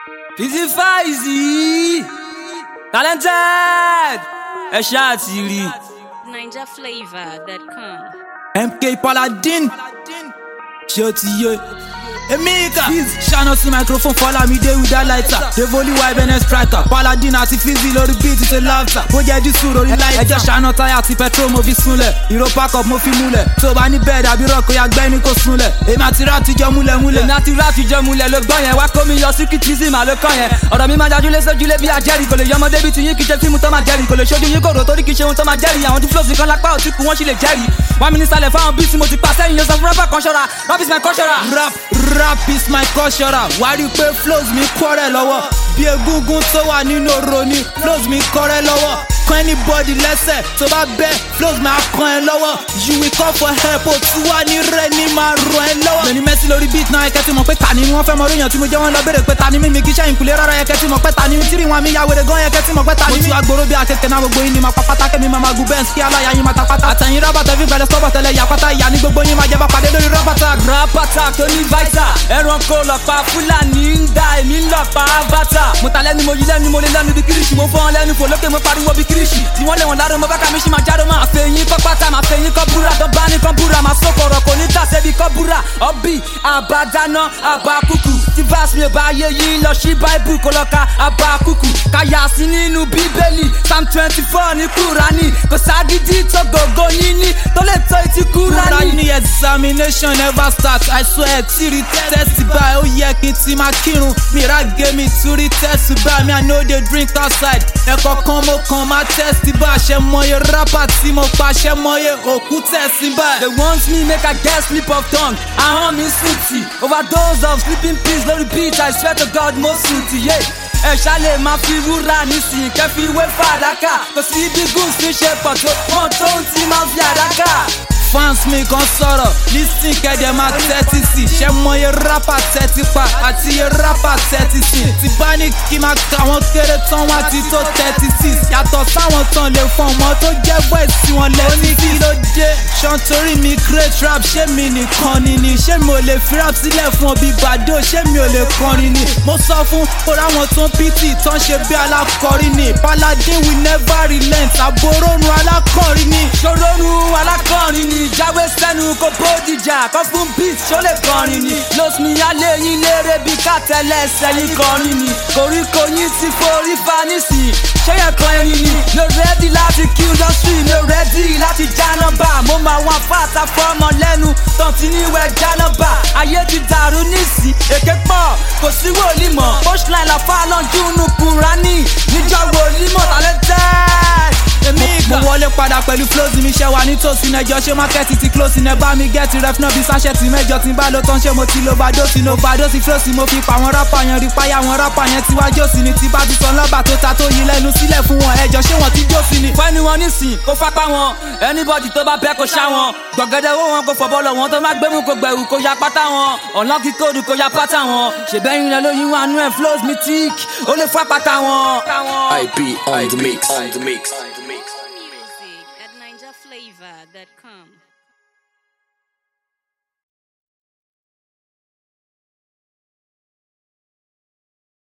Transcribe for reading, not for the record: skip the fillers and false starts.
Fizzy Faizy Talented ẹ ṣáà ti rí. NigerFlavor.com. MK Paladin ṣé o ti yé Emeka Fizz ṣáná sí microphone follow me dey with that lighter Devoli YBN striker Paladin àti Fizzy lórí beat ṣe laughter bó jẹ́ dísù lórí lighter ẹjẹ́ ṣáná táyà àti petrol mo fi súnlẹ̀ Hero pack up mo fi múlẹ̀ tó bá ní bẹ́ẹ̀ dàbí rọ́ọ̀kì ya gbẹ́ ní kò súnlẹ̀ èmi àti rap ti jọ múlẹ̀ èmi àti rap ti jọ múlẹ̀ ló gbọ́ yẹn wá kó mi yọ sí kìtìsì mà ló kọ́ yẹn ọ̀rọ̀ mi máa jajúlé sójúlé bí ajẹ́rìí kò lè yọmọ débi tí yín kì í ṣe fíìmù tó máa jẹ́rìí kò lè ṣojú yín kòrò torí kì í ṣe ohun tó máa jẹ́rìí àwọn tí flows nìkan lápá òtí kù wọ́n sì lè jẹ́rìí wọ́n mi ní sálẹ̀ fáwọn bíìsì mo ti pa sẹ́yìn yẹn sọ fún rọ́bà kan ṣọ́ra rap is my culture. Rap is my culture wá rí i pé flows mi kọ́rẹ́ lọ́wọ́ bí egúngún tó wà nínú oró ni flows mi kọ́rẹ́ lọ́wọ́ kan anybody lẹ́sẹ̀ tó bá bẹ́ flows mi á kan ẹ lọ́wọ́ you will call for help o tí wà ní rẹ ní máa ràn ẹ lọ́wọ́. lẹ́ni mẹ́sì lórí beat náà ẹ̀kẹ́ tí mo pé ta ni wọ́n fẹ́ mọ oríyàn tí mo jẹ́ wọ́n lọ bèrè pé ta ni mímí kí iṣẹ́ ìkùlé rárá ẹ̀kẹ́ tí mo pẹ́ ta ni mi tírì wọn mi ya wèrè gan ẹ̀kẹ́ tí mo pẹ́ ta ni mi. mo tún agbóró bí akẹ́kẹ́ náà gbogbo yín ni máa papá tákẹ́ mi máa gu bẹ́ẹ̀ kí aláya yín máa ta pátá. àtẹ̀yìn rábàtà fi gbẹ̀lẹ̀ sọ́bọ̀ tẹ́lẹ̀ yà pátá ìyá ní gbogbo yín máa jẹ́ bá pàdé lórí rábàtà. rábàtà tó ní vita ẹranko lọ́pàá fúlàní ń da èmi ń lọ́pàá avatar. mo ta lẹ́nu mo yí lẹ́nu mo lé lẹ́nu bí kírísì mo fọ́n lẹ́nu fò lókè mo pariwo bí kírísì tí wọ́n lé wọn láró mo bá kàmí sí máa jáde máa fẹ́ yín kọ́ pátá máa fẹ́ yín kọ́ búra tó bá ní kọ́ búra máa sọ̀kọ̀rọ̀ kò ní tàṣẹ́ bí kọ́ búra ọ̀bì àbádáná àbákùkù tí báàsì mi ò bá yé yín lọ sí báìbù kó lọ ka àbákùkù káyà sí nínú bíbélì psalm 24 ní kúránì kò ságídí tó gògó níní tó lè tó etí kúránì. kúránì examination never start I swear tí rí tẹ́sí báyìí ó yẹ kí n ti máa kírun mi ra gèmí tí rí tẹ́sí báyìí mi I no dey drink outside ẹ̀kọ́ kan mo kàn máa tẹ́sí báyìí ṣe mọye rapper tí mo pa ṣe mọye òkú tẹ́sí báyìí. they want me make I get slip of tongue ahọ́n mi sùtì overdose of sleeping pills lórí beat I swear to God mo sùtì yé ẹ ṣálẹ̀ máa fi wúrà nísìnyí kẹ́fì wé fàdákà kò sí bí gúúsù fi ṣe pọ̀ tó wọ́n tó ń ti máa fi àdákà. fans mi kan sọ̀rọ̀ lísìn kẹ́dẹ̀ máa tẹ́tí sí ṣe mọye rapper tẹ́tí pa àti iye rapper tẹ́tí sí ti bá ní kí máa ka wọn kéré tán wá ti tó 36 yàtọ̀ sáwọn tán lè fún ọmọ tó jẹ́ voice tí wọ́n lẹ́ sí kí ló dé ṣan torí mi create rap ṣé mi nìkan ni ṣé mi ò lè fi rap sílẹ̀ fún ọbí gbàdó ṣé mi ò lè kọrin ni mo sọ fún kóra wọn tó pt tán ṣe bí alákọrin ni Paladin we never relent àbórònú alákọrin ni ṣòrónú alákọrin ni jáwé sẹ́nu kó bódìjà kó fún beat ṣó lè kọrin ni lóṣù yálé yín lérè bí kàtẹ́lẹ̀ sẹ́yìn kọrin ni koríko yín ti forí fa nísìnyí ṣé yẹn kan ẹyin ni no ready láti kill industry no ready láti jánábà mo máa wọn fàtà fọmọ lẹ́nu tán ti níwẹ̀ jánábà ayé ti dàrú nísì èké pọ̀ kò sí wòlíì mọ̀ punchline la fa lọ́njú nu kúránì níjọ́ wòlíì mọ̀ Talented. mo wọlé padà pẹ̀lú flows mi ṣe wà nítòsí nẹjọ ṣé mákẹ́tì ti close ní ẹ bá mi gẹ́tì ref náà bí sáṣẹ́tì mẹ́jọ tí n bá ló tán ṣé mo ti lo bàdósì no bàdósì flows mo fi pa àwọn rápà yẹn rí páyà àwọn rápà yẹn tí wájú òsì ni tí bá ti sọ lọ́bà tó ta tó yí lẹ́nu sílẹ̀ fún wọn ẹjọ́ ṣé wọ́n ti jósì ni. fẹ́ni wọn nísìn kó fapá wọn anybody tó bá bẹ́ kó ṣá wọn gbọ̀gẹ́dẹ́ owó wọn kó fọ̀bọ́lọ̀ wọn tó má gbẹ́mú kó gbẹ̀rù kó ya pátá wọn ọ̀nlọ́kì kóòdù kó ya pátá wọn ṣèbẹ́yìn rẹ lóyún wọn àánú ẹ̀ flows mythic ó lè fọ́ pátá wọn. IP on the mix.